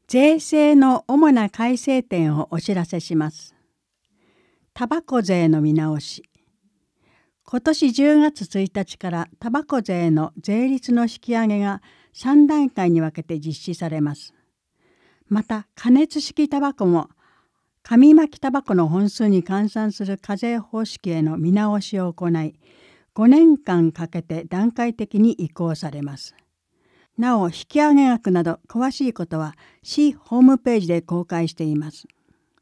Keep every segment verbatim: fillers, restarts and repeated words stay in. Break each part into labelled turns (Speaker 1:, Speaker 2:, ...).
Speaker 1: 税制の主な改正点をお知らせします。タバコ税の見直し。今年じゅうがつついたちからタバコ税の税率の引き上げがさんだんかいに分けて実施されます。また、加熱式タバコも紙巻きタバコの本数に換算する課税方式への見直しを行い、ごねんかんかけて段階的に移行されます。なお、引き上げ額など詳しいことは市ホームページで公開しています。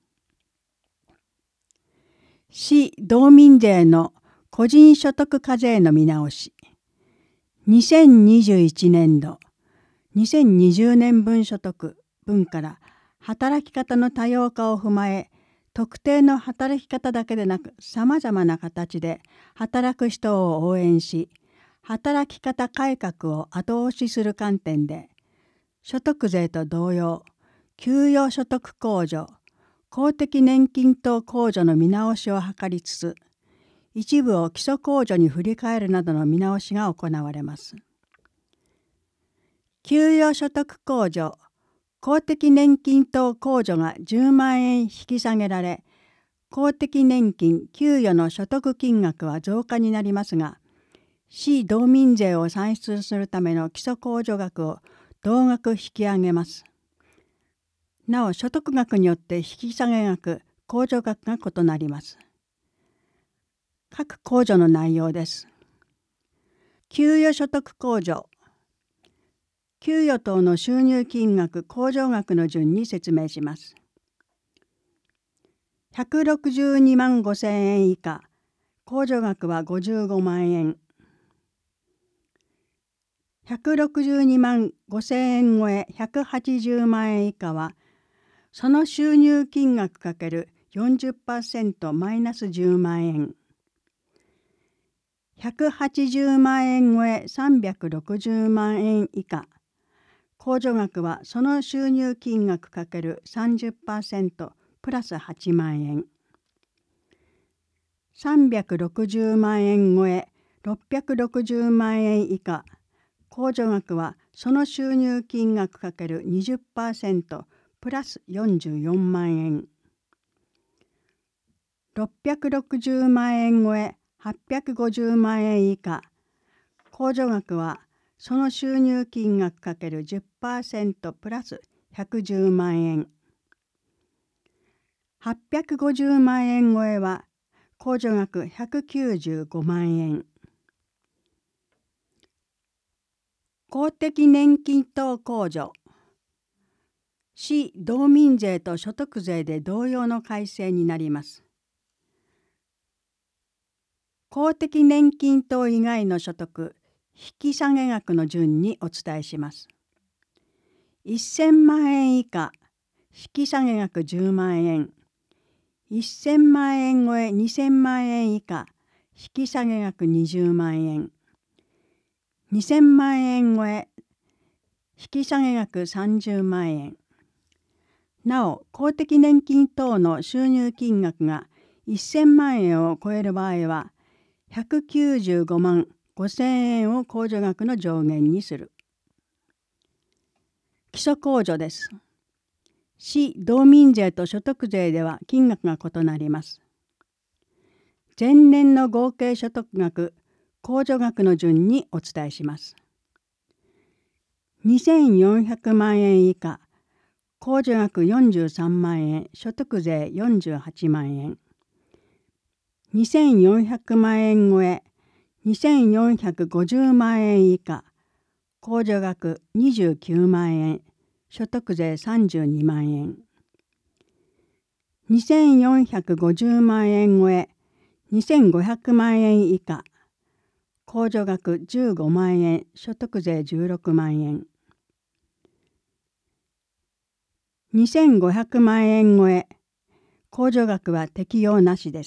Speaker 1: 市道民税の個人所得課税の見直し。にせんにじゅういちねんど、にせんにじゅうねんぶん所得分から働き方の多様化を踏まえ、特定の働き方だけでなくさまざまな形で働く人を応援し、働き方改革を後押しする観点で、所得税と同様、給与所得控除、公的年金等控除の見直しを図りつつ、一部を基礎控除に振り替えるなどの見直しが行われます。給与所得控除、公的年金等控除がじゅうまんえん引き下げられ、公的年金・給与の所得金額は増加になりますが、市道民税を算出するための基礎控除額を同額引き上げます。なお、所得額によって引き下げ額、控除額が異なります。各控除の内容です。給与所得控除。給与等の収入金額、控除額の順に説明します。ひゃくろくじゅうにまんごせんえん以下、控除額はごじゅうごまんえん。ひゃくろくじゅうにまんごせんえん超えひゃくはちじゅうまんえん以下は、その収入金額×よんじゅっパーセント マイナスじゅうまんえん。ひゃくはちじゅうまんえん超えさんびゃくろくじゅうまんえん以下。控除額はその収入金額×さんじゅっパーセント プラスはちまんえん。さんびゃくろくじゅうまんえん超えろっぴゃくろくじゅうまんえん以下。控除額はその収入金額×にじゅっパーセント プラスよんじゅうよんまんえん。ろっぴゃくろくじゅうまんえん超えはっぴゃくごじゅうまんえん以下。控除額はその収入金額×じゅっパーセント プラスひゃくじゅうまんえん。はっぴゃくごじゅうまんえん超えは控除額ひゃくきゅうじゅうごまんえん。公的年金等控除。市道民税と所得税で同様の改正になります。公的年金等以外の所得、引き下げ額の順にお伝えします。せんまんえん以下、引き下げ額じゅうまんえん。せんまんえん超えにせんまんえん以下、引き下げ額にじゅうまんえん。にせんまんえん超え、引き下げ額さんじゅうまんえん。なお、公的年金等の収入金額がせんまんえんを超える場合は、ひゃくきゅうじゅうごまんごせんえんを控除額の上限にする。基礎控除です。市道民税と所得税では金額が異なります。前年の合計所得額、控除額の順にお伝えします。にせんよんひゃくまんえん以下、控除額よんじゅうさんまんえん、所得税よんじゅうはちまんえん。にせんよんひゃくまんえん超え、にせんよんひゃくごじゅうまんえん以下、控除額にじゅうきゅうまんえん、所得税さんじゅうにまんえん。にせんよんひゃくごじゅうまんえん超え、にせんごひゃくまんえん以下、控除額じゅうごまんえん、所得税じゅうろくまんえん。にせんごひゃくまんえん超え、控除額は適用なしです。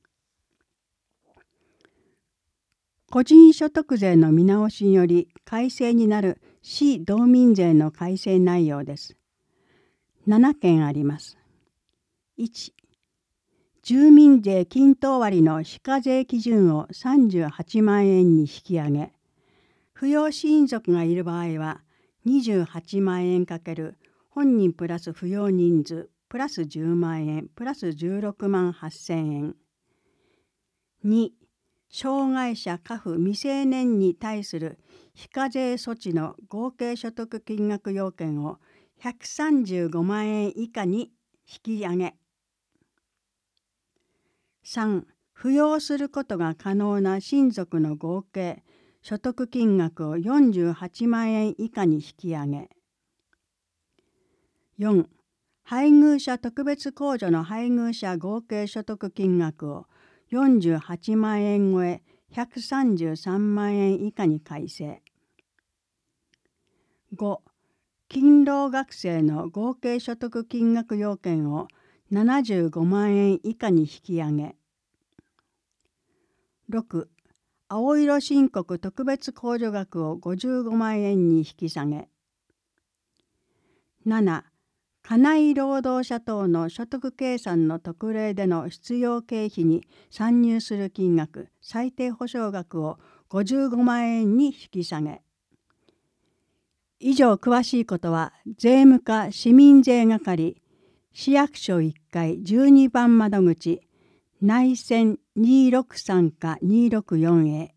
Speaker 1: 個人所得税の見直しにより改正になる市道民税の改正内容です。ななけんあります。いち、住民税均等割の非課税基準をさんじゅうはちまんえんに引き上げ、扶養親族がいる場合はにじゅうはちまんえん× 本人プラス扶養人数プラスじゅうまんえんプラスじゅうろくまんはっせんえん。に、障害者家父未成年に対する非課税措置の合計所得金額要件をひゃくさんじゅうごまんえん以下に引き上げ。さん、扶養することが可能な親族の合計所得金額をよんじゅうはちまんえん以下に引き上げ。よん、配偶者特別控除の配偶者合計所得金額をよんじゅうはちまんえん超えひゃくさんじゅうさんまんえん以下に改正。ご、勤労学生の合計所得金額要件をななじゅうごまんえん以下に引き上げ。ろく、青色申告特別控除額をごじゅうごまんえんに引き下げ。なな、家内労働者等の所得計算の特例での必要経費に算入する金額最低保障額をごじゅうごまんえんに引き下げ。以上詳しいことは税務課市民税係市役所いっかいじゅうにばん窓口内線にーろくさんかにーろくよんへ